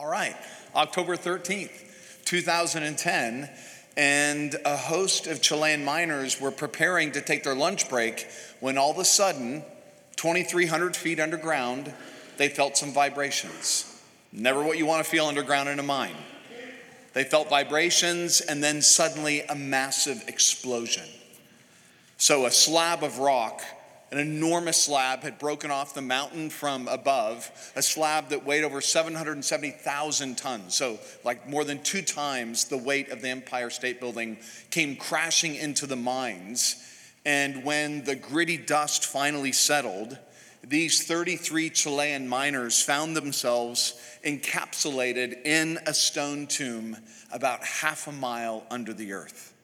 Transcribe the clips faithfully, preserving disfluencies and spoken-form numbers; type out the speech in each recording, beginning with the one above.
All right, October thirteenth, two thousand ten, and a host of Chilean miners were preparing to take their lunch break when all of a sudden, twenty-three hundred feet underground, they felt some vibrations. Never what you want to feel underground in a mine. They felt vibrations and then suddenly a massive explosion. So a slab of rock, an enormous slab, had broken off the mountain from above, a slab that weighed over seven hundred seventy thousand tons, so like more than two times the weight of the Empire State Building, came crashing into the mines. And when the gritty dust finally settled, these thirty-three Chilean miners found themselves encapsulated in a stone tomb about half a mile under the earth.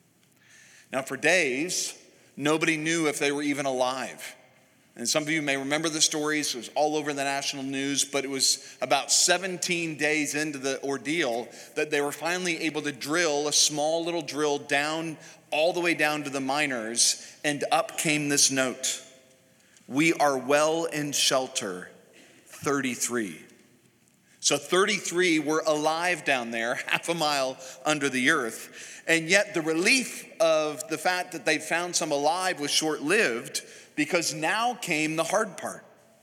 Now, for days, nobody knew if they were even alive. And some of you may remember the stories. It was all over the national news, but it was about seventeen days into the ordeal that they were finally able to drill a small little drill down, all the way down to the miners, and up came this note: "We are well in shelter, thirty-three." So thirty-three were alive down there, half a mile under the earth. And yet the relief of the fact that they found some alive was short-lived, because now came the hard part.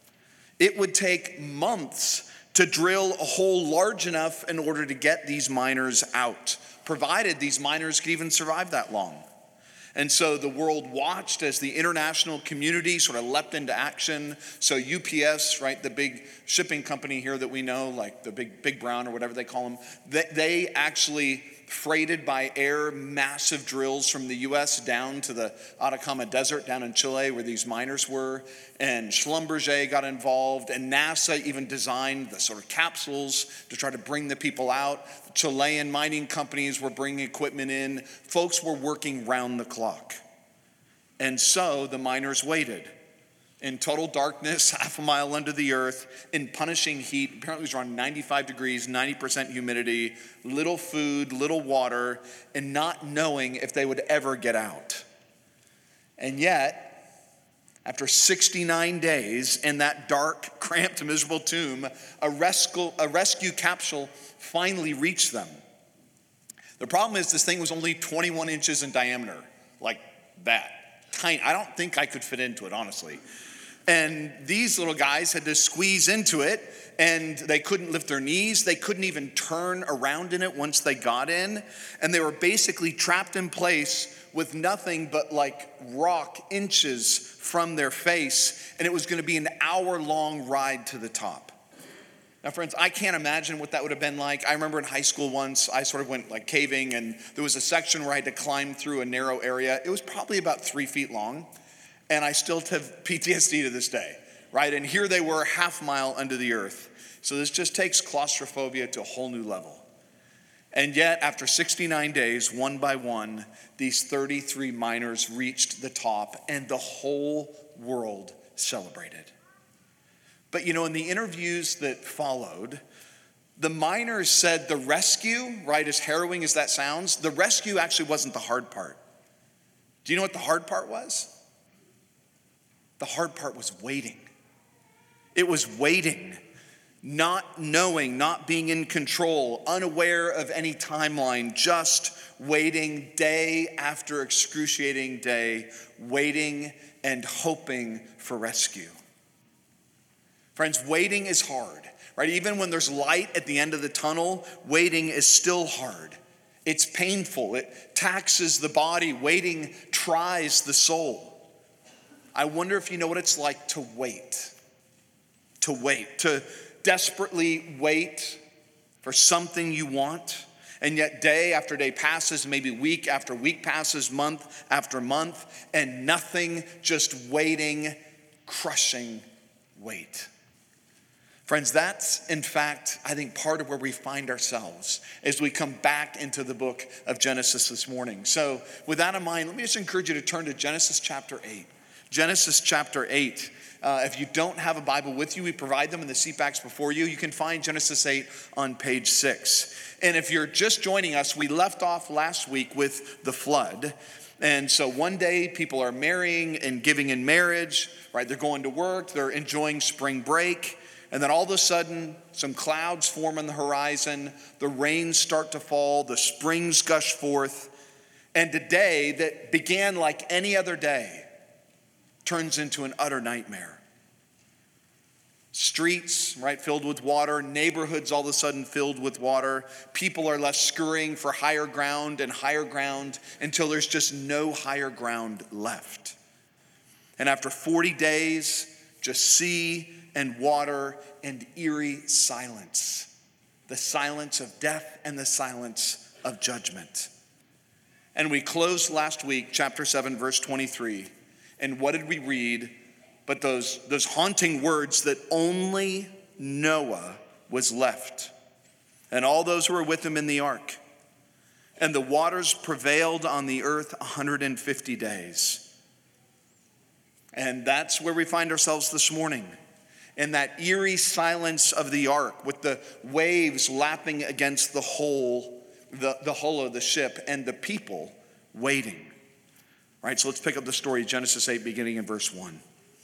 It would take months to drill a hole large enough in order to get these miners out, provided these miners could even survive that long. And so the world watched as the international community sort of leapt into action. So U P S, right, the big shipping company here that we know, like the big Big Brown or whatever they call them, they, they actually freighted by air massive drills from the U S down to the Atacama Desert down in Chile where these miners were. And Schlumberger got involved, and NASA even designed the sort of capsules to try to bring the people out. Chilean mining companies were bringing equipment in. Folks were working round the clock. And so the miners waited in total darkness, half a mile under the earth, in punishing heat. Apparently it was around ninety-five degrees, ninety percent humidity, little food, little water, and not knowing if they would ever get out. And yet, after sixty-nine days in that dark, cramped, miserable tomb, a rescue, a rescue capsule finally reached them. The problem is this thing was only twenty-one inches in diameter, like that. Tiny. I don't think I could fit into it, honestly. And these little guys had to squeeze into it, and they couldn't lift their knees. They couldn't even turn around in it once they got in. And they were basically trapped in place with nothing but like rock inches from their face. And it was going to be an hour-long ride to the top. Now, friends, I can't imagine what that would have been like. I remember in high school once, I sort of went like caving, and there was a section where I had to climb through a narrow area. It was probably about three feet long, and I still have P T S D to this day, right? And here they were, half mile under the earth. So this just takes claustrophobia to a whole new level. And yet, after sixty-nine days, one by one, these thirty-three miners reached the top, and the whole world celebrated. But you know, in the interviews that followed, the miners said the rescue, right, as harrowing as that sounds, the rescue actually wasn't the hard part. Do you know what the hard part was? The hard part was waiting. It was waiting, not knowing, not being in control, unaware of any timeline, just waiting day after excruciating day, waiting and hoping for rescue. Friends, waiting is hard, right? Even when there's light at the end of the tunnel, waiting is still hard. It's painful. It taxes the body. Waiting tries the soul. I wonder if you know what it's like to wait. To wait. To desperately wait for something you want. And yet day after day passes, maybe week after week passes, month after month, and nothing, just waiting, crushing wait. Friends, that's, in fact, I think part of where we find ourselves as we come back into the book of Genesis this morning. So with that in mind, let me just encourage you to turn to Genesis chapter eight. Genesis chapter eight. Uh, if you don't have a Bible with you, we provide them in the seat backs before you. You can find Genesis eight on page six. And if you're just joining us, we left off last week with the flood. And so one day people are marrying and giving in marriage, right? They're going to work, they're enjoying spring break. And then all of a sudden, some clouds form on the horizon, the rains start to fall, the springs gush forth, and a day that began like any other day turns into an utter nightmare. Streets, right, filled with water, neighborhoods all of a sudden filled with water. People are left scurrying for higher ground and higher ground until there's just no higher ground left. And after forty days, just sea and water and eerie silence. The silence of death and the silence of judgment. And we closed last week, chapter seven, verse twenty-three. And what did we read? But those, those haunting words that only Noah was left, and all those who were with him in the ark. And the waters prevailed on the earth one hundred fifty days. And that's where we find ourselves this morning, in that eerie silence of the ark, with the waves lapping against the hull, the, the hull of the ship, and the people waiting. All right, so let's pick up the story, Genesis eight, beginning in verse one.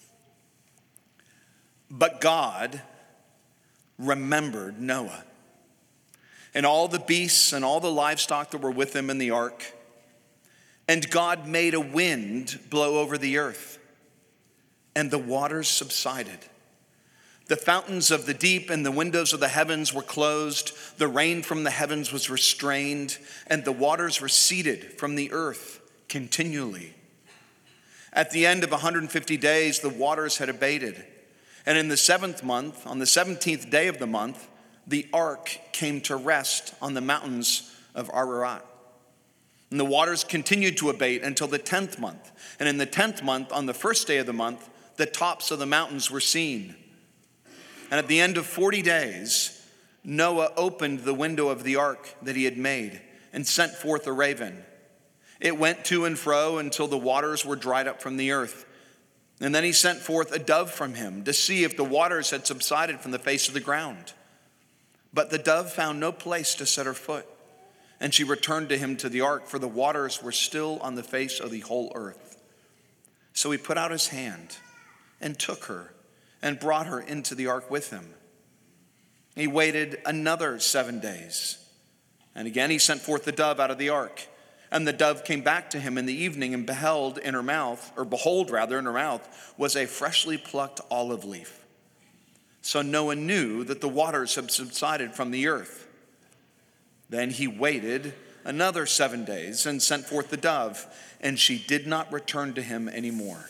But God remembered Noah and all the beasts and all the livestock that were with him in the ark. And God made a wind blow over the earth, and the waters subsided. The fountains of the deep and the windows of the heavens were closed. The rain from the heavens was restrained, and the waters receded from the earth continually. At the end of one hundred fifty days, the waters had abated. And in the seventh month, on the seventeenth day of the month, the ark came to rest on the mountains of Ararat. And the waters continued to abate until the tenth month. And in the tenth month, on the first day of the month, the tops of the mountains were seen. And at the end of forty days, Noah opened the window of the ark that he had made and sent forth a raven. It went to and fro until the waters were dried up from the earth. And then he sent forth a dove from him to see if the waters had subsided from the face of the ground. But the dove found no place to set her foot. And she returned to him to the ark, for the waters were still on the face of the whole earth. So he put out his hand and took her and brought her into the ark with him. He waited another seven days. And again he sent forth the dove out of the ark. And the dove came back to him in the evening, and beheld in her mouth, or behold rather in her mouth, was a freshly plucked olive leaf. So Noah knew that the waters had subsided from the earth. Then he waited another seven days and sent forth the dove, and she did not return to him anymore.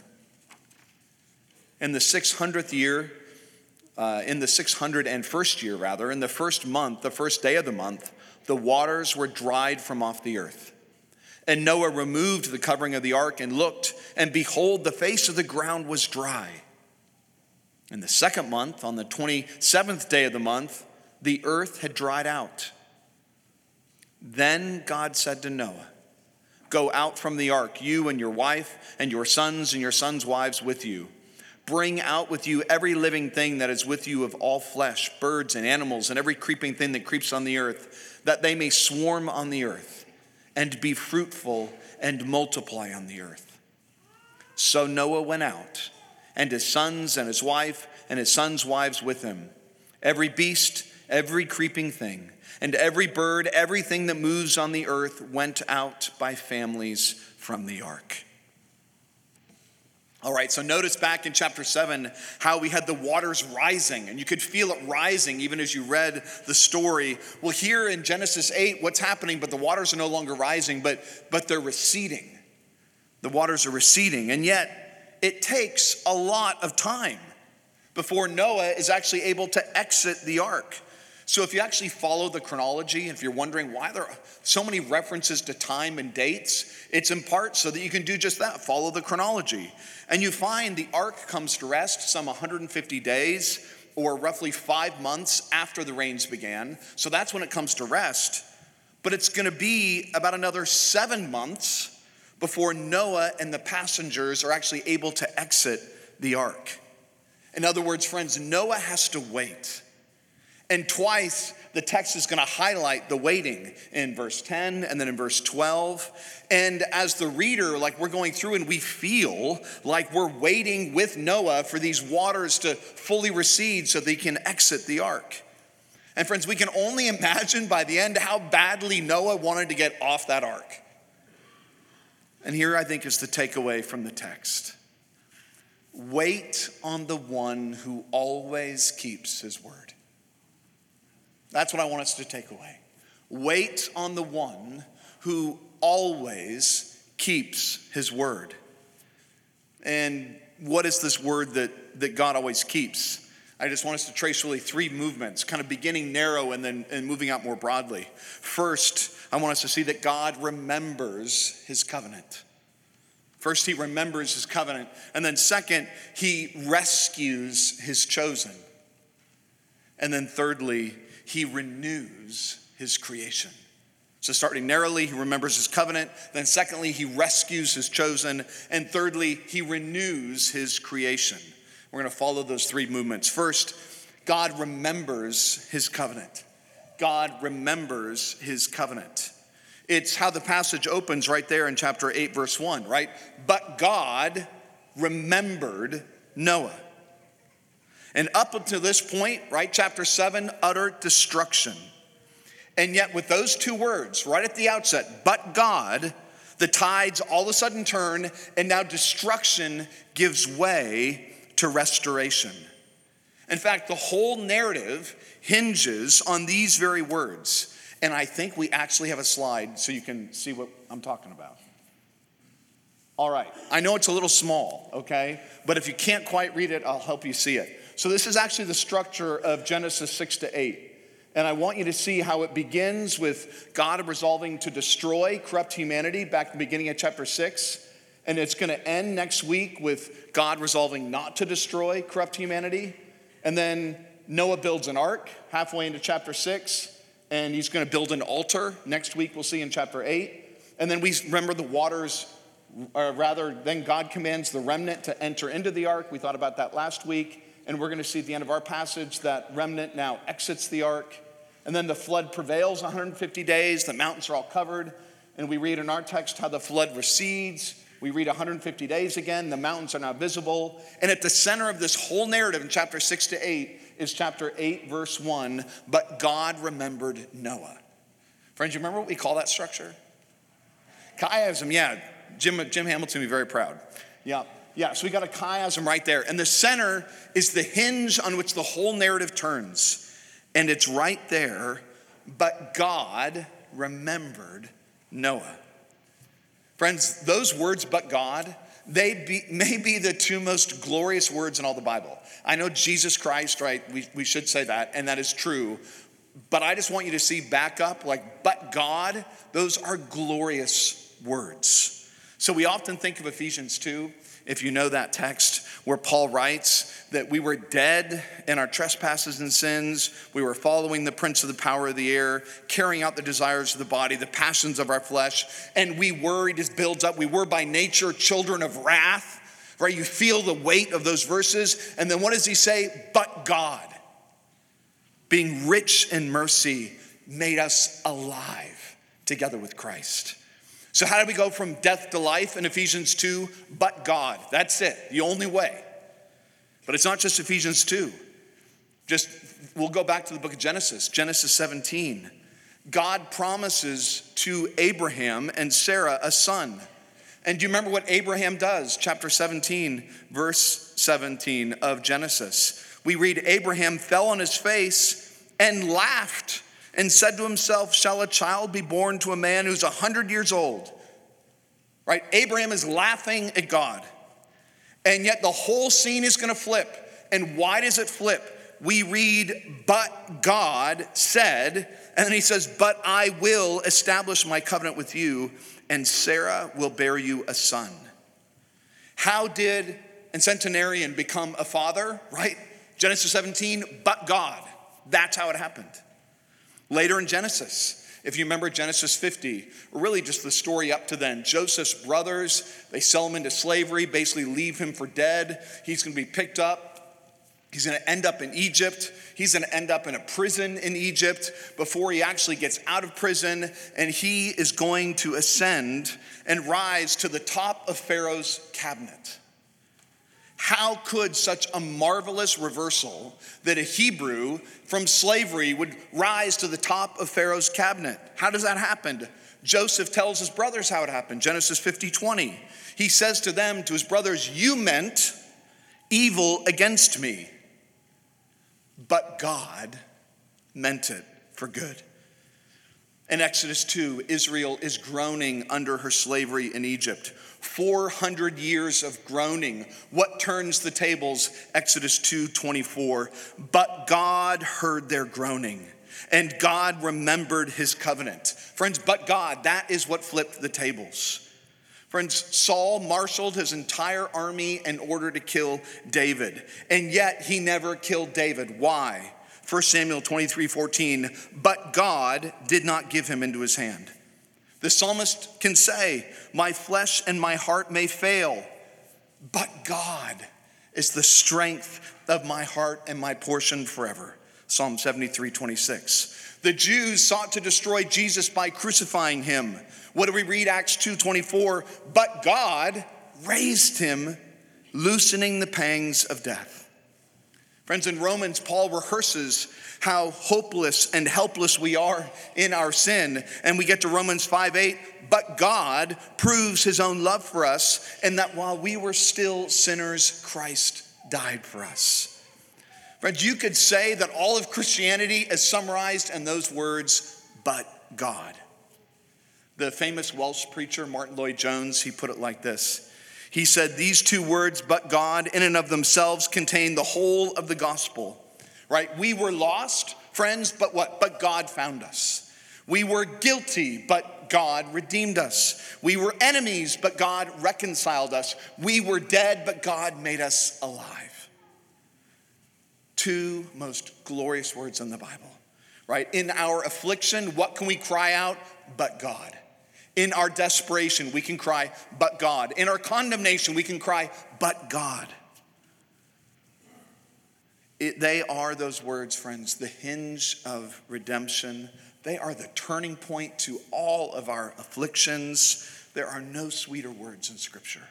In the six hundredth year, uh, in the six hundred and first year rather, in the first month, the first day of the month, the waters were dried from off the earth. And Noah removed the covering of the ark and looked, and behold, the face of the ground was dry. In the second month, on the twenty-seventh day of the month, the earth had dried out. Then God said to Noah, "Go out from the ark, you and your wife and your sons and your sons' wives with you. Bring out with you every living thing that is with you of all flesh, birds and animals, and every creeping thing that creeps on the earth, that they may swarm on the earth, and be fruitful and multiply on the earth." So Noah went out, and his sons and his wife and his sons' wives with him. Every beast, every creeping thing, and every bird, everything that moves on the earth went out by families from the ark. All right, so notice back in chapter seven how we had the waters rising, and you could feel it rising even as you read the story. Well, here in Genesis eight, what's happening? But the waters are no longer rising, but, but they're receding. The waters are receding, and yet it takes a lot of time before Noah is actually able to exit the ark. So if you actually follow the chronology, if you're wondering why there are so many references to time and dates, it's in part so that you can do just that, follow the chronology. And you find the ark comes to rest some one hundred fifty days, or roughly five months after the rains began. So that's when it comes to rest. But it's going to be about another seven months before Noah and the passengers are actually able to exit the ark. In other words, friends, Noah has to wait. And twice the text is going to highlight the waiting in verse ten and then in verse twelve. And as the reader, like we're going through and we feel like we're waiting with Noah for these waters to fully recede so they can exit the ark. And friends, we can only imagine by the end how badly Noah wanted to get off that ark. And here I think is the takeaway from the text. Wait on the one who always keeps his word. That's what I want us to take away. Wait on the one who always keeps his word. And what is this word that, that God always keeps? I just want us to trace really three movements, kind of beginning narrow and then and moving out more broadly. First, I want us to see that God remembers his covenant. First, he remembers his covenant. And then second, he rescues his chosen. And then thirdly, he renews his creation. So starting narrowly, he remembers his covenant. Then secondly, he rescues his chosen. And thirdly, he renews his creation. We're going to follow those three movements. First, God remembers his covenant. God remembers his covenant. It's how the passage opens right there in chapter eight, verse one, right? But God remembered Noah. And up until this point, right, chapter seven, utter destruction. And yet with those two words right at the outset, but God, the tides all of a sudden turn, and now destruction gives way to restoration. In fact, the whole narrative hinges on these very words. And I think we actually have a slide so you can see what I'm talking about. All right, I know it's a little small, okay? But if you can't quite read it, I'll help you see it. So this is actually the structure of Genesis six to eight. And I want you to see how it begins with God resolving to destroy corrupt humanity back at the beginning of chapter six. And it's going to end next week with God resolving not to destroy corrupt humanity. And then Noah builds an ark halfway into chapter six. And he's going to build an altar. Next week we'll see in chapter eight. And then we remember the waters, or rather, then God commands the remnant to enter into the ark. We thought about that last week. And we're going to see at the end of our passage that remnant now exits the ark. And then the flood prevails one hundred fifty days. The mountains are all covered. And we read in our text how the flood recedes. We read one hundred fifty days again. The mountains are now visible. And at the center of this whole narrative in chapter six to eight is chapter eight, verse one. But God remembered Noah. Friends, you remember what we call that structure? Chiasm, yeah. Jim, Jim Hamilton would be very proud. Yeah, yeah. So we got a chiasm right there. And the center is the hinge on which the whole narrative turns. And it's right there. But God remembered Noah. Friends, those words, but God, they be, may be the two most glorious words in all the Bible. I know Jesus Christ, right? We, we should say that, and that is true. But I just want you to see back up, like, but God, those are glorious words. So we often think of Ephesians two, if you know that text, where Paul writes that we were dead in our trespasses and sins. We were following the prince of the power of the air, carrying out the desires of the body, the passions of our flesh. And we were, he just builds up, we were by nature children of wrath, right? You feel the weight of those verses. And then what does he say? But God, being rich in mercy, made us alive together with Christ. So how do we go from death to life in Ephesians two? But God. That's it. The only way. But it's not just Ephesians two. Just, we'll go back to the book of Genesis. Genesis seventeen. God promises to Abraham and Sarah a son. And do you remember what Abraham does? Chapter seventeen, verse seventeen of Genesis. We read, Abraham fell on his face and laughed and said to himself, shall a child be born to a man who's one hundred years old? Right? Abraham is laughing at God. And yet the whole scene is going to flip. And why does it flip? We read, but God said, and then he says, but I will establish my covenant with you, and Sarah will bear you a son. How did a centenarian become a father? Right? Genesis seventeen, but God. That's how it happened. Later in Genesis, if you remember Genesis fifty, really just the story up to then, Joseph's brothers, they sell him into slavery, basically leave him for dead. He's going to be picked up He's going to end up in Egypt. He's going to end up in a prison in Egypt before he actually gets out of prison. And he is going to ascend and rise to the top of Pharaoh's cabinet. How could such a marvelous reversal that a Hebrew from slavery would rise to the top of Pharaoh's cabinet? How does that happen? Joseph tells his brothers how it happened. Genesis fifty twenty. He says to them, to his brothers, you meant evil against me, but God meant it for good. In Exodus two, Israel is groaning under her slavery in Egypt. four hundred years of groaning. What turns the tables? Exodus two twenty-four. But God heard their groaning, and God remembered his covenant. Friends, but God, that is what flipped the tables. Friends, Saul marshaled his entire army in order to kill David, and yet he never killed David. Why? First Samuel twenty-three fourteen, but God did not give him into his hand. The psalmist can say, my flesh and my heart may fail, but God is the strength of my heart and my portion forever. Psalm seventy-three twenty-six. The Jews sought to destroy Jesus by crucifying him. What do we read? Acts two twenty-four. But God raised him, loosening the pangs of death. Friends, in Romans, Paul rehearses how hopeless and helpless we are in our sin. And we get to Romans five eight. But God proves his own love for us, and that while we were still sinners, Christ died for us. Friends, you could say that all of Christianity is summarized in those words, but God. The famous Welsh preacher, Martin Lloyd-Jones, he put it like this. He said, these two words, but God, in and of themselves contain the whole of the gospel, right? We were lost, friends, but what? But God found us. We were guilty, but God redeemed us. We were enemies, but God reconciled us. We were dead, but God made us alive. Two most glorious words in the Bible, right? In our affliction, what can we cry out? But God. In our desperation, we can cry, but God. In our condemnation, we can cry, but God. It, they are those words, friends, the hinge of redemption. They are the turning point to all of our afflictions. There are no sweeter words in Scripture.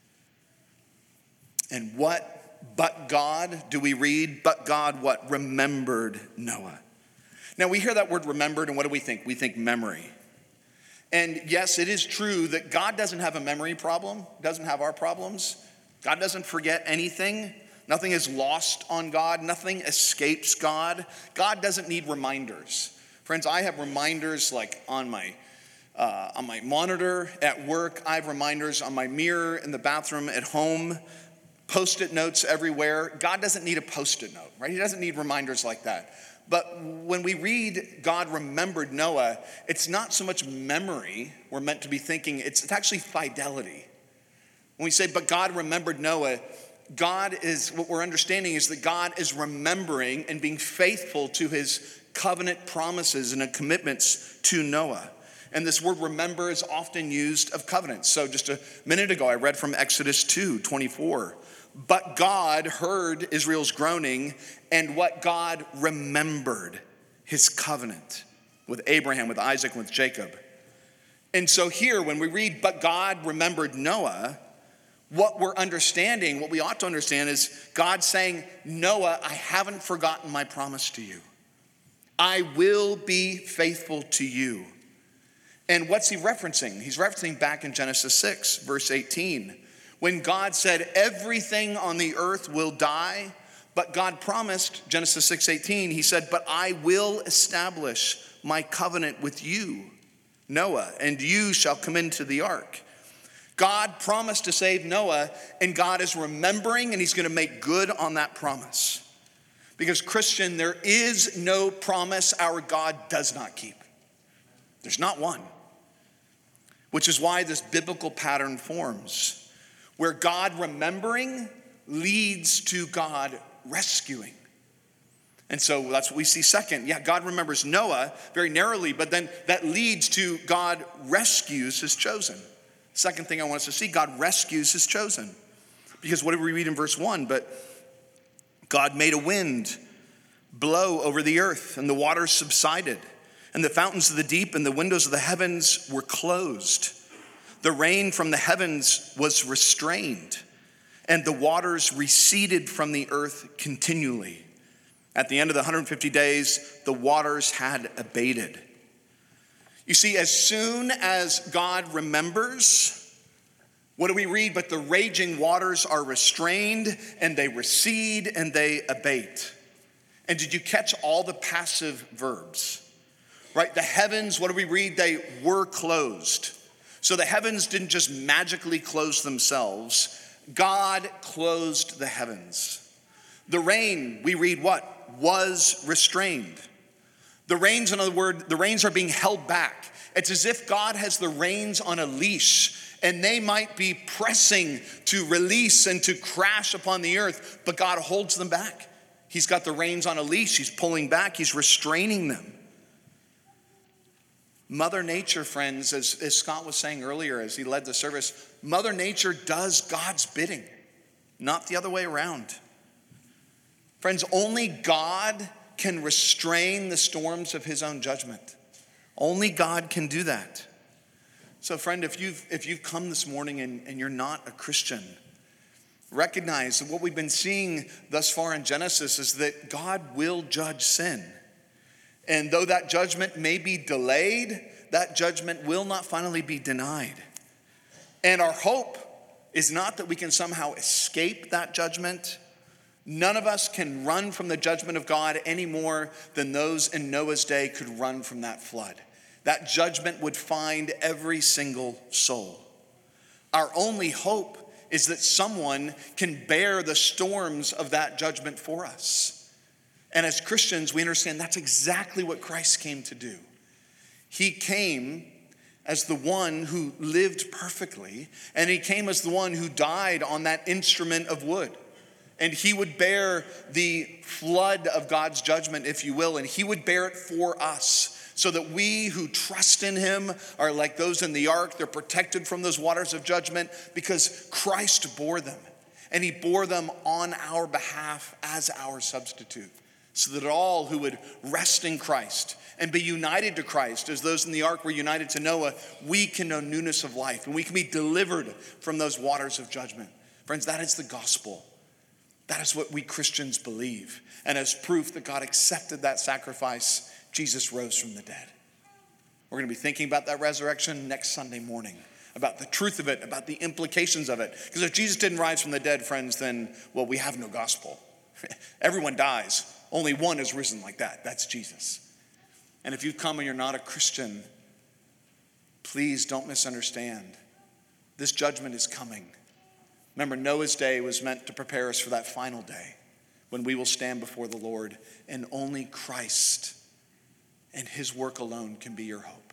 And what but God do we read? But God what? Remembered Noah. Now we hear that word remembered, and what do we think? We think memory. And yes, it is true that God doesn't have a memory problem, doesn't have our problems. God doesn't forget anything. Nothing is lost on God. Nothing escapes God. God doesn't need reminders. Friends, I have reminders like on my uh, on my monitor at work. I have reminders on my mirror in the bathroom at home. Post-it notes everywhere. God doesn't need a post-it note, right? He doesn't need reminders like that. But when we read God remembered Noah, it's not so much memory we're meant to be thinking, it's, it's actually fidelity. When we say, but God remembered Noah, God is, what we're understanding is that God is remembering and being faithful to his covenant promises and commitments to Noah. And this word remember is often used of covenants. So just a minute ago, I read from Exodus two twenty-four. But God heard Israel's groaning, and what? God remembered his covenant with Abraham, with Isaac, and with Jacob. And so here, when we read, but God remembered Noah, what we're understanding, what we ought to understand is God saying, Noah, I haven't forgotten my promise to you. I will be faithful to you. And what's he referencing? He's referencing back in Genesis six, verse eighteen. When God said everything on the earth will die, but God promised, Genesis six eighteen, he said, but I will establish my covenant with you, Noah, and you shall come into the ark. God promised to save Noah, and God is remembering, and he's going to make good on that promise. Because, Christian, there is no promise our God does not keep. There's not one. Which is why this biblical pattern forms, where God remembering leads to God rescuing. And so that's what we see second. Yeah, God remembers Noah very narrowly, but then that leads to God rescues his chosen. Second thing I want us to see, God rescues his chosen. Because what do we read in verse one? But God made a wind blow over the earth, and the waters subsided, and the fountains of the deep and the windows of the heavens were closed. The rain from the heavens was restrained, and the waters receded from the earth continually. At the end of the one hundred fifty days, the waters had abated. You see, as soon as God remembers, what do we read? But the raging waters are restrained, and they recede, and they abate. And did you catch all the passive verbs? Right? The heavens, what do we read? They were closed. So the heavens didn't just magically close themselves. God closed the heavens. The rain, we read what? Was restrained. The rains, in other words, the rains are being held back. It's as if God has the reins on a leash, and they might be pressing to release and to crash upon the earth, but God holds them back. He's got the reins on a leash. He's pulling back. He's restraining them. Mother Nature, friends, as, as Scott was saying earlier as he led the service, Mother Nature does God's bidding, not the other way around. Friends, only God can restrain the storms of his own judgment. Only God can do that. So, friend, if you've, if you've come this morning and, and you're not a Christian, recognize that what we've been seeing thus far in Genesis is that God will judge sin. And though that judgment may be delayed, that judgment will not finally be denied. And our hope is not that we can somehow escape that judgment. None of us can run from the judgment of God any more than those in Noah's day could run from that flood. That judgment would find every single soul. Our only hope is that someone can bear the storms of that judgment for us. And as Christians, we understand that's exactly what Christ came to do. He came as the one who lived perfectly, and he came as the one who died on that instrument of wood. And he would bear the flood of God's judgment, if you will, and he would bear it for us, so that we who trust in him are like those in the ark. They're protected from those waters of judgment because Christ bore them. And he bore them on our behalf as our substitute, so that all who would rest in Christ and be united to Christ, as those in the ark were united to Noah, we can know newness of life, and we can be delivered from those waters of judgment. Friends, that is the gospel. That is what we Christians believe. And as proof that God accepted that sacrifice, Jesus rose from the dead. We're going to be thinking about that resurrection next Sunday morning, about the truth of it, about the implications of it. Because if Jesus didn't rise from the dead, friends, then, well, we have no gospel. Everyone dies. Only one is risen like that. That's Jesus. And if you've come and you're not a Christian, please don't misunderstand. This judgment is coming. Remember, Noah's day was meant to prepare us for that final day when we will stand before the Lord, and only Christ and his work alone can be your hope.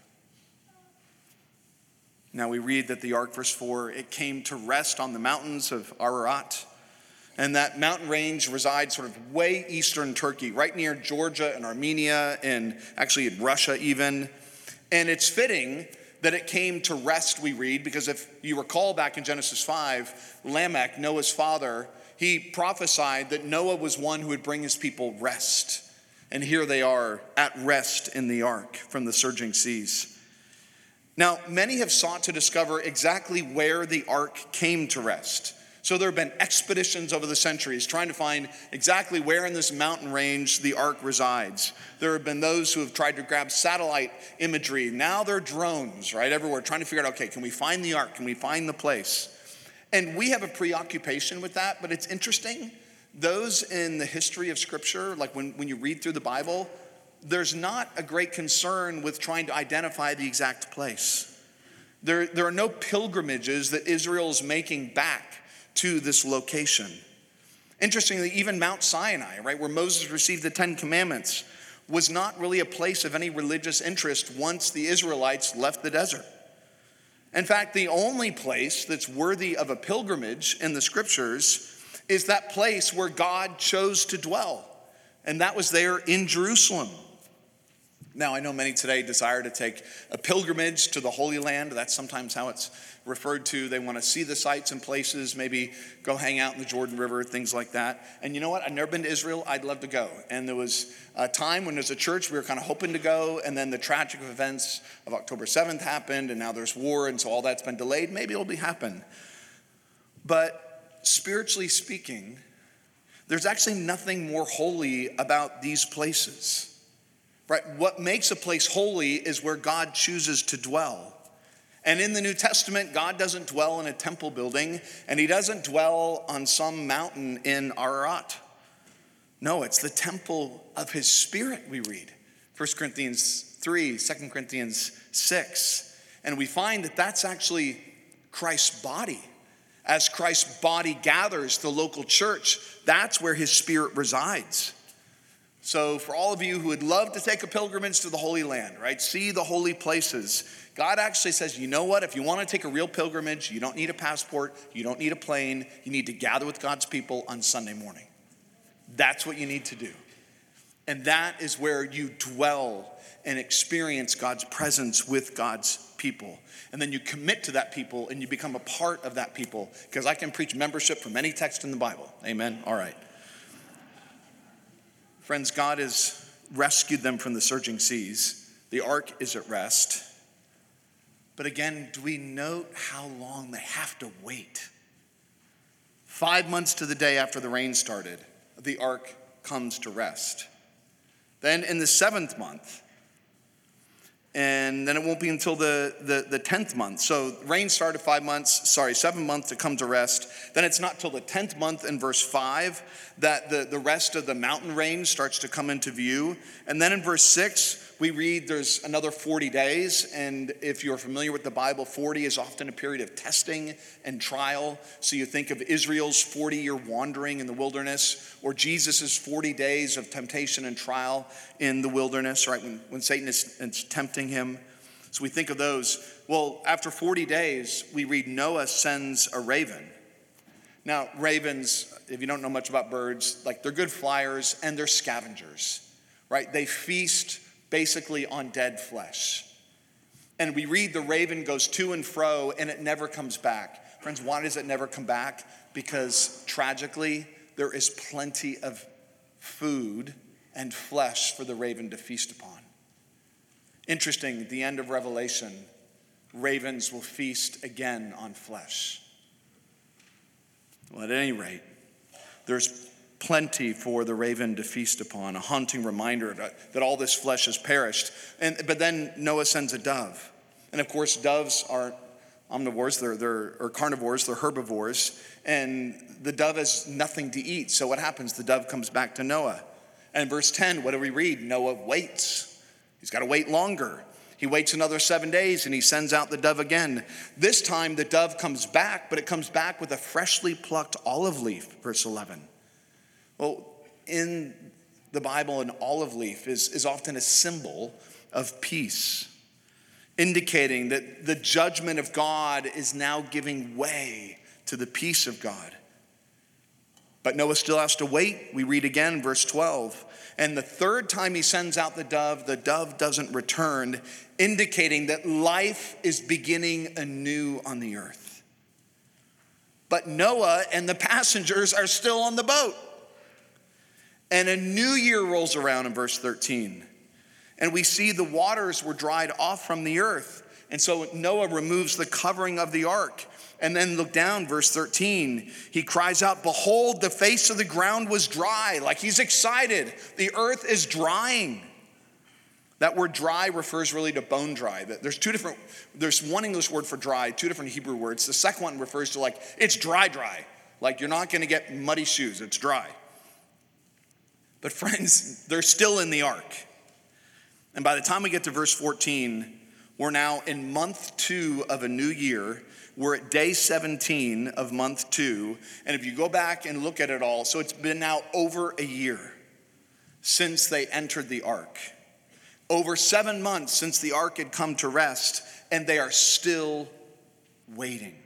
Now we read that the ark, verse four, it came to rest on the mountains of Ararat. And that mountain range resides sort of way eastern Turkey, right near Georgia and Armenia, and actually in Russia even. And it's fitting that it came to rest, we read, because if you recall back in Genesis five, Lamech, Noah's father, he prophesied that Noah was one who would bring his people rest. And here they are at rest in the ark from the surging seas. Now, many have sought to discover exactly where the ark came to rest. So there have been expeditions over the centuries trying to find exactly where in this mountain range the ark resides. There have been those who have tried to grab satellite imagery. Now they're drones, right, everywhere, trying to figure out, okay, can we find the ark? Can we find the place? And we have a preoccupation with that, but it's interesting. Those in the history of Scripture, like when, when you read through the Bible, there's not a great concern with trying to identify the exact place. There, there are no pilgrimages that Israel is making back to this location. Interestingly, even Mount Sinai, right, where Moses received the Ten Commandments, was not really a place of any religious interest once the Israelites left the desert. In fact, the only place that's worthy of a pilgrimage in the Scriptures is that place where God chose to dwell, and that was there in Jerusalem. Now, I know many today desire to take a pilgrimage to the Holy Land. That's sometimes how it's referred to. They want to see the sites and places, maybe go hang out in the Jordan River, things like that. And you know what? I've never been to Israel. I'd love to go. And there was a time when as a church, we were kind of hoping to go. And then the tragic events of October seventh happened. And now there's war. And so all that's been delayed. Maybe it'll be happen. But spiritually speaking, there's actually nothing more holy about these places. Right? What makes a place holy is where God chooses to dwell. And in the New Testament, God doesn't dwell in a temple building, and he doesn't dwell on some mountain in Ararat. No, it's the temple of his Spirit, we read. First Corinthians three, Second Corinthians six. And we find that that's actually Christ's body. As Christ's body gathers the local church, that's where his Spirit resides. So for all of you who would love to take a pilgrimage to the Holy Land, right, see the holy places, God actually says, you know what, if you want to take a real pilgrimage, you don't need a passport, you don't need a plane, you need to gather with God's people on Sunday morning. That's what you need to do. And that is where you dwell and experience God's presence with God's people. And then you commit to that people and you become a part of that people. Because I can preach membership from any text in the Bible. Amen? All right. Friends, God has rescued them from the surging seas. The ark is at rest. But again, do we note how long they have to wait? Five months to the day after the rain started, the ark comes to rest. Then in the seventh month, and then it won't be until the, the, the tenth month. So rain started five months, sorry, seven months to come to rest. Then it's not till the tenth month in verse five that the, the rest of the mountain range starts to come into view. And then in verse six, we read there's another forty days. And if you're familiar with the Bible, forty is often a period of testing and trial. So you think of Israel's forty-year wandering in the wilderness, or Jesus' forty days of temptation and trial in the wilderness, right, when, when Satan is, is tempting him. So we think of those. Well, after forty days, we read Noah sends a raven. Now, ravens, if you don't know much about birds, like they're good flyers and they're scavengers, right? They feast basically on dead flesh. And we read the raven goes to and fro and it never comes back. Friends, why does it never come back? Because tragically, there is plenty of food and flesh for the raven to feast upon. Interesting, at the end of Revelation, ravens will feast again on flesh. Well, at any rate, there's plenty for the raven to feast upon, a haunting reminder that, that all this flesh has perished. And but then Noah sends a dove. And of course, doves are omnivores, they're, they're or carnivores, they're herbivores, and the dove has nothing to eat. So what happens? The dove comes back to Noah. And in verse ten, what do we read? Noah waits. He's got to wait longer. He waits another seven days and he sends out the dove again. This time the dove comes back, but it comes back with a freshly plucked olive leaf, verse eleven. Well, in the Bible, an olive leaf is, is often a symbol of peace, indicating that the judgment of God is now giving way to the peace of God. But Noah still has to wait. We read again, verse twelve. And the third time he sends out the dove, the dove doesn't return, indicating that life is beginning anew on the earth. But Noah and the passengers are still on the boat. And a new year rolls around in verse thirteen. And we see the waters were dried off from the earth. And so Noah removes the covering of the ark. And then look down, verse thirteen. He cries out, behold, the face of the ground was dry. Like he's excited. The earth is drying. That word dry refers really to bone dry. There's two different, there's one English word for dry, two different Hebrew words. The second one refers to like, it's dry, dry. Like you're not going to get muddy shoes. It's dry. But friends, they're still in the ark. And by the time we get to verse fourteen, we're now in month two of a new year. We're at day seventeen of month two. And if you go back and look at it all, so it's been now over a year since they entered the ark. Over seven months since the ark had come to rest, and they are still waiting.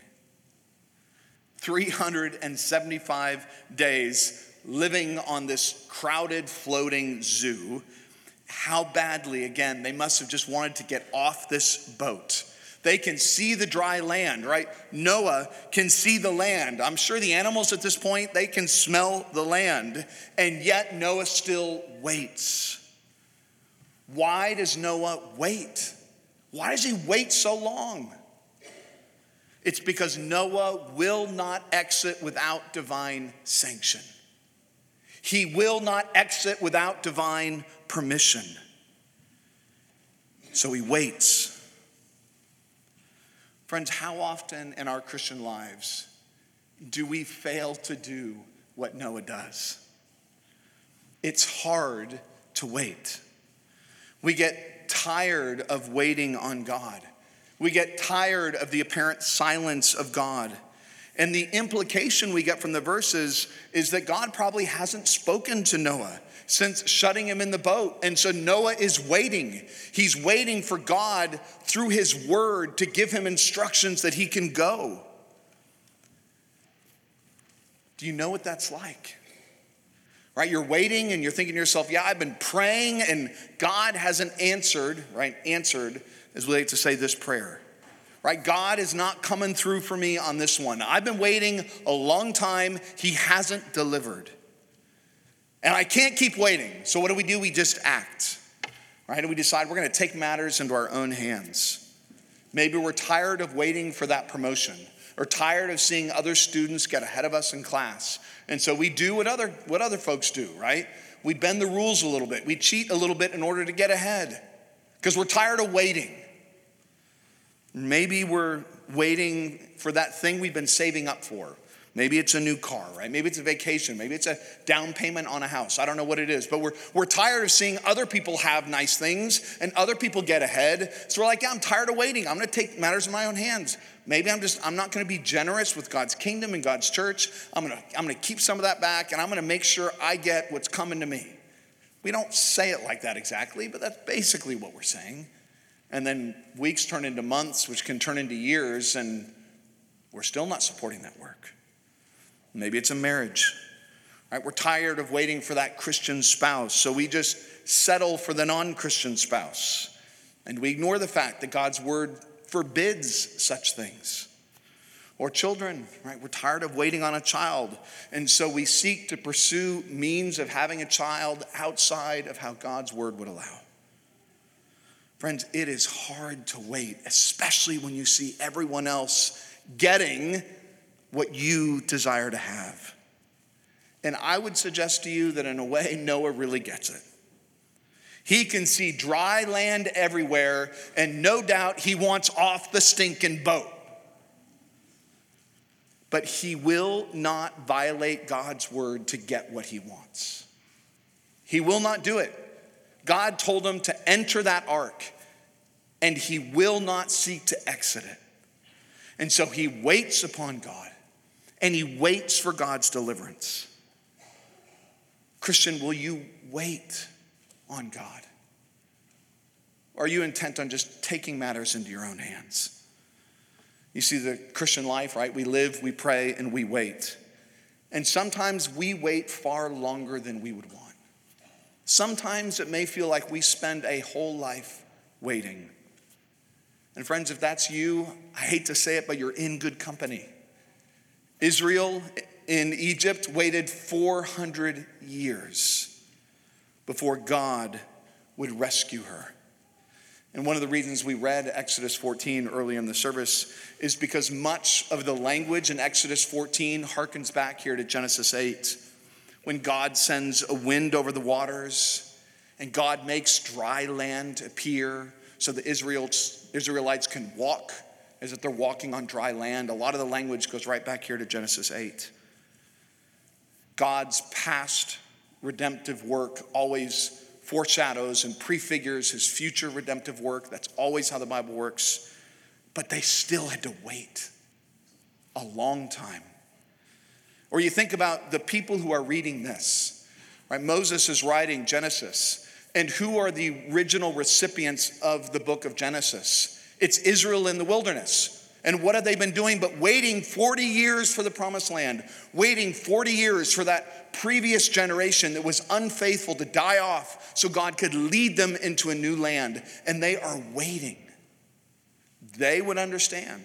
three hundred seventy-five days living on this crowded, floating zoo, how badly, again, they must have just wanted to get off this boat. They can see the dry land, right? Noah can see the land. I'm sure the animals at this point, they can smell the land. And yet Noah still waits. Why does Noah wait? Why does he wait so long? It's because Noah will not exit without divine sanction. He will not exit without divine permission. So he waits. Friends, how often in our Christian lives do we fail to do what Noah does? It's hard to wait. We get tired of waiting on God. We get tired of the apparent silence of God. And the implication we get from the verses is that God probably hasn't spoken to Noah since shutting him in the boat. And so Noah is waiting. He's waiting for God through his word to give him instructions that he can go. Do you know what that's like? Right? You're waiting and you're thinking to yourself, yeah, I've been praying and God hasn't answered, right? Answered is we like to say this prayer. Right? God is not coming through for me on this one. I've been waiting a long time. He hasn't delivered. And I can't keep waiting. So what do we do? We just act. Right? And we decide we're going to take matters into our own hands. Maybe we're tired of waiting for that promotion or tired of seeing other students get ahead of us in class. And so we do what other what other folks do, right? We bend the rules a little bit. We cheat a little bit in order to get ahead because we're tired of waiting. Maybe we're waiting for that thing we've been saving up for. Maybe it's a new car, right? Maybe it's a vacation. Maybe it's a down payment on a house. I don't know what it is, but we're we're tired of seeing other people have nice things and other people get ahead. So we're like, yeah, I'm tired of waiting. I'm going to take matters in my own hands. Maybe I'm just I'm not going to be generous with God's kingdom and God's church. I'm going to I'm going to keep some of that back and I'm going to make sure I get what's coming to me. We don't say it like that exactly, but that's basically what we're saying. And then weeks turn into months, which can turn into years, and we're still not supporting that work. Maybe it's a marriage, right? We're tired of waiting for that Christian spouse, so we just settle for the non-Christian spouse. And we ignore the fact that God's word forbids such things. Or children, right? We're tired of waiting on a child, and so we seek to pursue means of having a child outside of how God's word would allow. Friends, it is hard to wait, especially when you see everyone else getting what you desire to have. And I would suggest to you that in a way, Noah really gets it. He can see dry land everywhere, and no doubt he wants off the stinking boat. But he will not violate God's word to get what he wants. He will not do it. God told him to enter that ark, and he will not seek to exit it. And so he waits upon God, and he waits for God's deliverance. Christian, will you wait on God? Or are you intent on just taking matters into your own hands? You see, the Christian life, right? We live, we pray, and we wait. And sometimes we wait far longer than we would want. Sometimes it may feel like we spend a whole life waiting. And friends, if that's you, I hate to say it, but you're in good company. Israel in Egypt waited four hundred years before God would rescue her. And one of the reasons we read Exodus fourteen early in the service is because much of the language in Exodus fourteen harkens back here to Genesis eight. When God sends a wind over the waters and God makes dry land appear so the Israelites can walk as if they're walking on dry land. A lot of the language goes right back here to Genesis eight. God's past redemptive work always foreshadows and prefigures his future redemptive work. That's always how the Bible works. But they still had to wait a long time. Or you think about the people who are reading this, right? Moses is writing Genesis. And who are the original recipients of the book of Genesis? It's Israel in the wilderness. And what have they been doing but waiting forty years for the promised land, waiting forty years for that previous generation that was unfaithful to die off so God could lead them into a new land. And they are waiting. They would understand.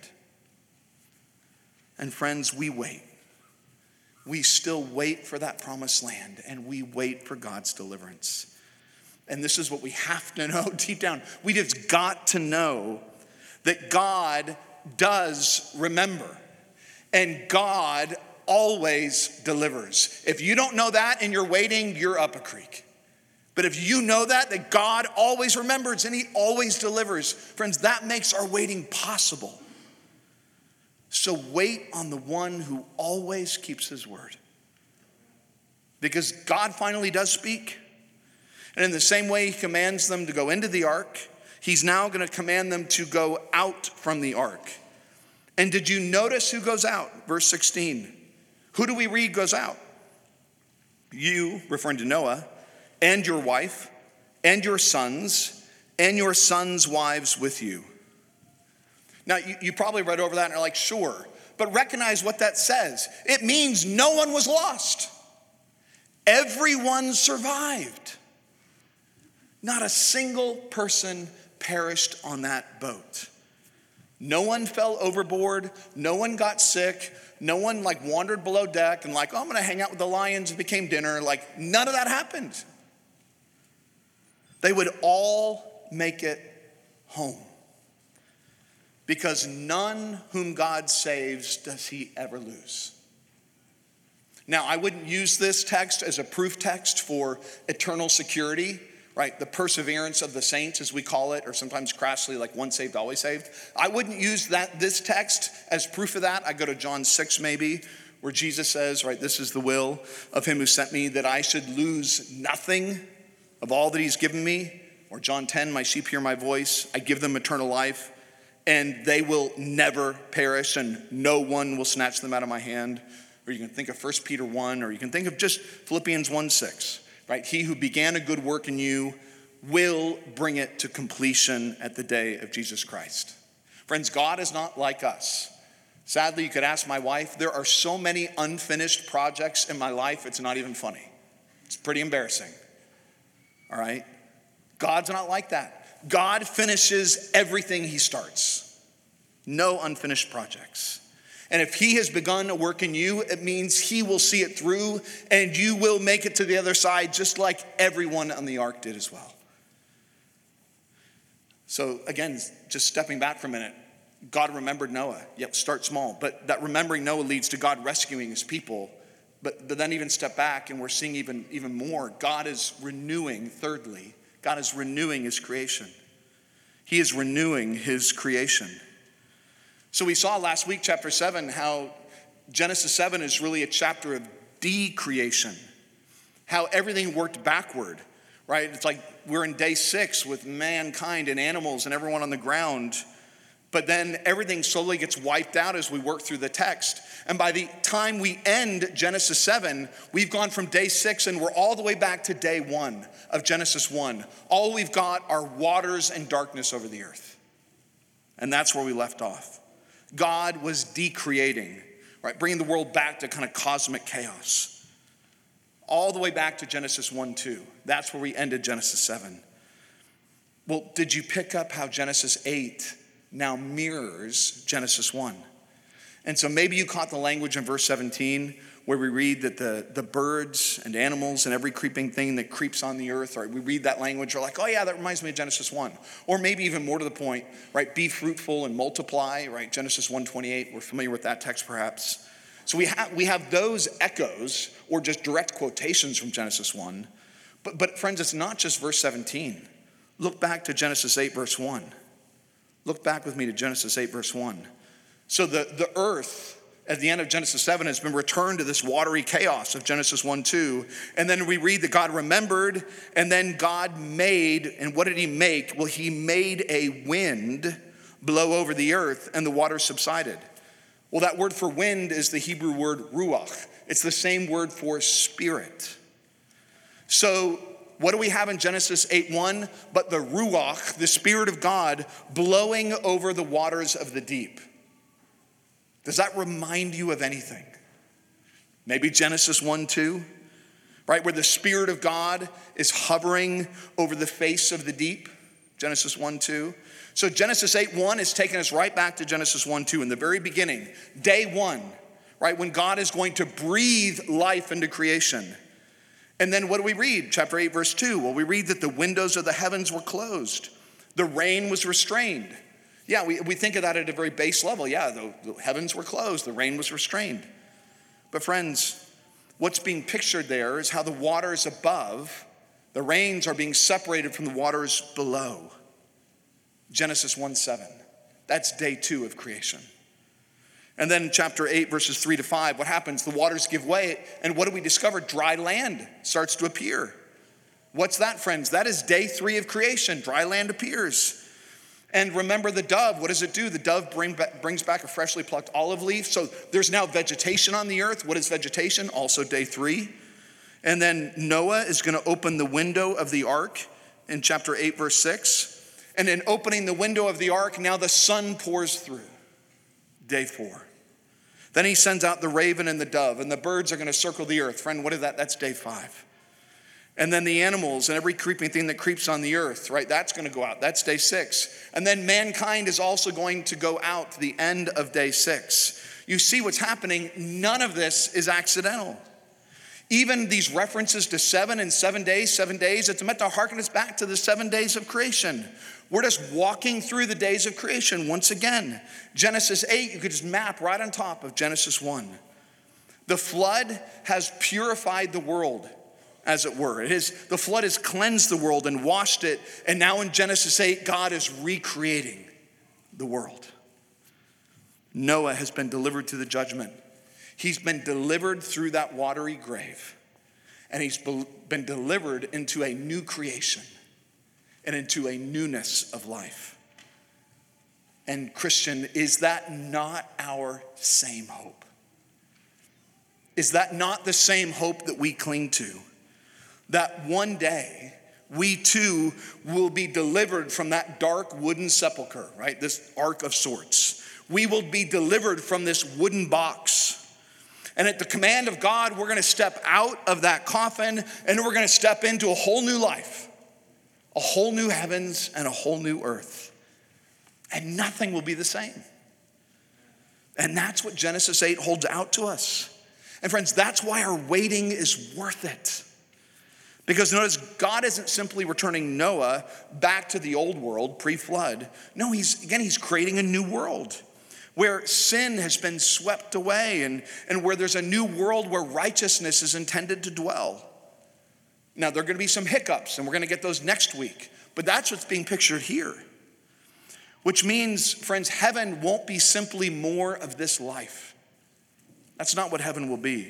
And friends, we wait. We still wait for that promised land, and we wait for God's deliverance. And this is what we have to know deep down. We just got to know that God does remember, and God always delivers. If you don't know that and you're waiting, you're up a creek. But if you know that, that God always remembers and he always delivers, friends, that makes our waiting possible. So wait on the one who always keeps his word. Because God finally does speak. And in the same way he commands them to go into the ark, he's now going to command them to go out from the ark. And did you notice who goes out? Verse sixteen. Who do we read goes out? You, referring to Noah, and your wife, and your sons, and your sons' wives with you. Now, you, you probably read over that and are like, sure. But recognize what that says. It means no one was lost. Everyone survived. Not a single person perished on that boat. No one fell overboard. No one got sick. No one like wandered below deck and like, oh, I'm going to hang out with the lions. It became dinner. Like none of that happened. They would all make it home. Because none whom God saves does he ever lose. Now, I wouldn't use this text as a proof text for eternal security. Right, the perseverance of the saints, as we call it, or sometimes crassly like once saved, always saved. I wouldn't use that this text as proof of that. I go to John six maybe, where Jesus says, right, this is the will of him who sent me, that I should lose nothing of all that he's given me. Or John ten, my sheep hear my voice, I give them eternal life, and they will never perish, and no one will snatch them out of my hand. Or you can think of First Peter one, or you can think of just Philippians one six. Right, he who began a good work in you will bring it to completion at the day of Jesus Christ. Friends, God is not like us. Sadly, you could ask my wife, there are so many unfinished projects in my life, it's not even funny. It's pretty embarrassing. All right? God's not like that. God finishes everything he starts. No unfinished projects. And if he has begun a work in you, it means he will see it through and you will make it to the other side just like everyone on the ark did as well. So again, just stepping back for a minute, God remembered Noah. Yep, start small. But that remembering Noah leads to God rescuing his people. But, but then even step back and we're seeing even, even more. God is renewing, thirdly, God is renewing his creation. He is renewing his creation. So we saw last week, chapter seven, how Genesis seven is really a chapter of decreation. How everything worked backward, right? It's like we're in day six with mankind and animals and everyone on the ground. But then everything slowly gets wiped out as we work through the text. And by the time we end Genesis seven, we've gone from day six and we're all the way back to day one of Genesis one. All we've got are waters and darkness over the earth. And that's where we left off. God was decreating, right? Bringing the world back to kind of cosmic chaos. All the way back to Genesis one two. That's where we ended Genesis seven. Well, did you pick up how Genesis eight now mirrors Genesis one? And so maybe you caught the language in verse seventeen where we read that the, the birds and animals and every creeping thing that creeps on the earth, right? We read that language, we're like, oh yeah, that reminds me of Genesis one. Or maybe even more to the point, right? Be fruitful and multiply, right? Genesis one twenty-eight, we're familiar with that text perhaps. So we have, we have those echoes or just direct quotations from Genesis one. But, but friends, it's not just verse seventeen. Look back to Genesis eight, verse one. Look back with me to Genesis eight, verse one. So the, the earth at the end of Genesis seven has been returned to this watery chaos of Genesis one two. And then we read that God remembered, and then God made, and what did he make? Well, he made a wind blow over the earth, and the water subsided. Well, that word for wind is the Hebrew word ruach. It's the same word for spirit. So what do we have in Genesis eight one? But the ruach, the Spirit of God, blowing over the waters of the deep. Does that remind you of anything? Maybe Genesis one two, right? Where the Spirit of God is hovering over the face of the deep. Genesis one two. So Genesis eight one is taking us right back to Genesis one two in the very beginning. Day one, right? When God is going to breathe life into creation. And then what do we read? Chapter eight, verse two. Well, we read that the windows of the heavens were closed. The rain was restrained. Yeah, we, we think of that at a very base level. Yeah, the, the heavens were closed. The rain was restrained. But friends, what's being pictured there is how the waters above, the rains are being separated from the waters below. Genesis one seven. That's day two of creation. And then in chapter eight, verses three to five, what happens? The waters give way, and what do we discover? Dry land starts to appear. What's that, friends? That is day three of creation. Dry land appears. And remember the dove, what does it do? The dove bring back, brings back a freshly plucked olive leaf. So there's now vegetation on the earth. What is vegetation? Also day three. And then Noah is going to open the window of the ark in chapter eight, verse six. And in opening the window of the ark, now the sun pours through. Day four. Then he sends out the raven and the dove, and the birds are going to circle the earth. Friend, what is that? That's day five. And then the animals and every creeping thing that creeps on the earth, right? That's going to go out. That's day six. And then mankind is also going to go out to the end of day six. You see what's happening. None of this is accidental. Even these references to seven and seven days, seven days, it's meant to hearken us back to the seven days of creation. We're just walking through the days of creation once again. Genesis eight, you could just map right on top of Genesis one. The flood has purified the world, as it were. It is, the flood has cleansed the world and washed it. And now in Genesis eight, God is recreating the world. Noah has been delivered to the judgment. He's been delivered through that watery grave. And he's been delivered into a new creation and into a newness of life. And Christian, is that not our same hope? Is that not the same hope that we cling to? That one day we too will be delivered from that dark wooden sepulcher, right? This ark of sorts. We will be delivered from this wooden box. And at the command of God, we're going to step out of that coffin and we're going to step into a whole new life. A whole new heavens and a whole new earth. And nothing will be the same. And that's what Genesis eight holds out to us. And friends, that's why our waiting is worth it. Because notice, God isn't simply returning Noah back to the old world, pre-flood. No, he's again, he's creating a new world where sin has been swept away and, and where there's a new world where righteousness is intended to dwell. Now, there are going to be some hiccups, and we're going to get those next week. But that's what's being pictured here. Which means, friends, heaven won't be simply more of this life. That's not what heaven will be.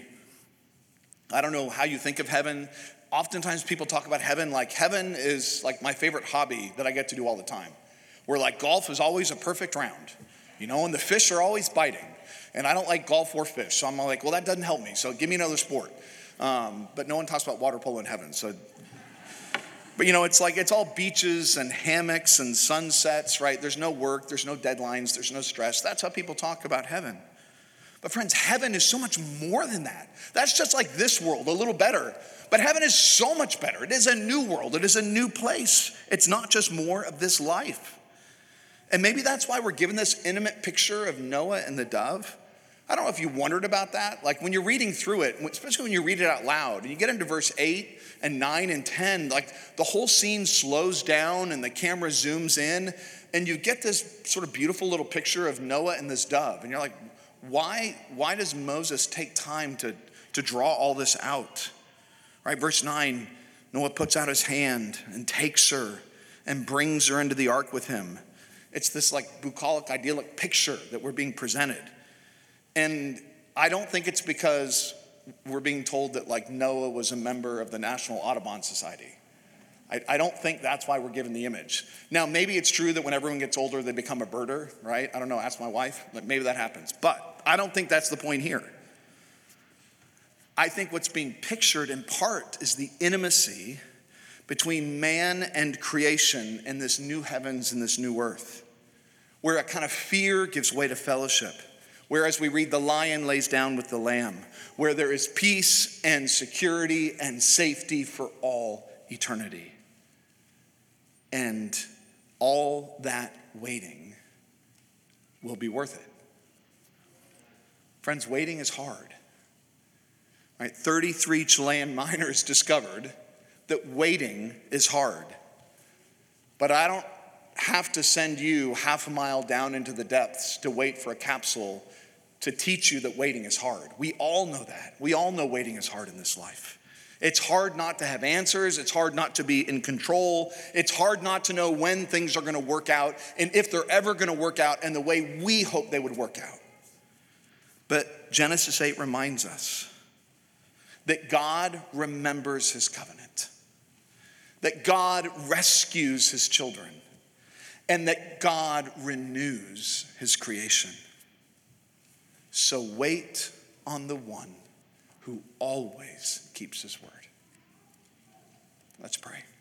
I don't know how you think of heaven. Oftentimes people talk about heaven like heaven is like my favorite hobby that I get to do all the time. Where like golf is always a perfect round, you know, and the fish are always biting. And I don't like golf or fish. So I'm like, well, that doesn't help me. So give me another sport. Um, but no one talks about water polo in heaven. So, but you know, it's like, it's all beaches and hammocks and sunsets, right? There's no work, there's no deadlines, there's no stress. That's how people talk about heaven. But friends, heaven is so much more than that. That's just like this world, a little better. But heaven is so much better. It is a new world. It is a new place. It's not just more of this life. And maybe that's why we're given this intimate picture of Noah and the dove. I don't know if you wondered about that. Like when you're reading through it, especially when you read it out loud, and you get into verse eight and nine and ten, like the whole scene slows down and the camera zooms in, and you get this sort of beautiful little picture of Noah and this dove. And you're like, why, why does Moses take time to, to draw all this out? Right, verse nine, Noah puts out his hand and takes her and brings her into the ark with him. It's this like bucolic, idyllic picture that we're being presented. And I don't think it's because we're being told that like Noah was a member of the National Audubon Society. I, I don't think that's why we're given the image. Now, maybe it's true that when everyone gets older, they become a birder, right? I don't know, ask my wife. Like maybe that happens. But I don't think that's the point here. I think what's being pictured in part is the intimacy between man and creation in this new heavens and this new earth, where a kind of fear gives way to fellowship, where, as we read, the lion lays down with the lamb, where there is peace and security and safety for all eternity. And all that waiting will be worth it. Friends, waiting is hard. Right? thirty-three Chilean miners discovered that waiting is hard. But I don't have to send you half a mile down into the depths to wait for a capsule to teach you that waiting is hard. We all know that. We all know waiting is hard in this life. It's hard not to have answers. It's hard not to be in control. It's hard not to know when things are going to work out and if they're ever going to work out in the way we hope they would work out. But Genesis eight reminds us that God remembers his covenant, that God rescues his children, and that God renews his creation. So wait on the one who always keeps his word. Let's pray.